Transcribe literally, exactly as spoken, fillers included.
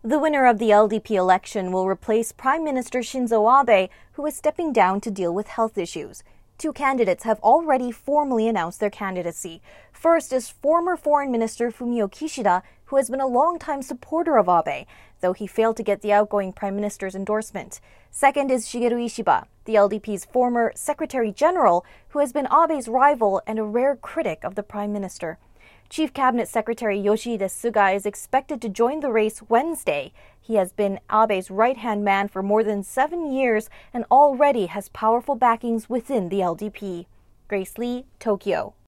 The winner of the L D P election will replace Prime Minister Shinzo Abe, who is stepping down to deal with health issues. Two candidates have already formally announced their candidacy. First is former Foreign Minister Fumio Kishida, who has been a longtime supporter of Abe, though he failed to get the outgoing Prime Minister's endorsement. Second is Shigeru Ishiba, the L D P's former Secretary General, who has been Abe's rival and a rare critic of the Prime Minister. Chief Cabinet Secretary Yoshihide Suga is expected to join the race Wednesday. He has been Abe's right-hand man for more than seven years and already has powerful backings within the L D P. Grace Lee, Tokyo.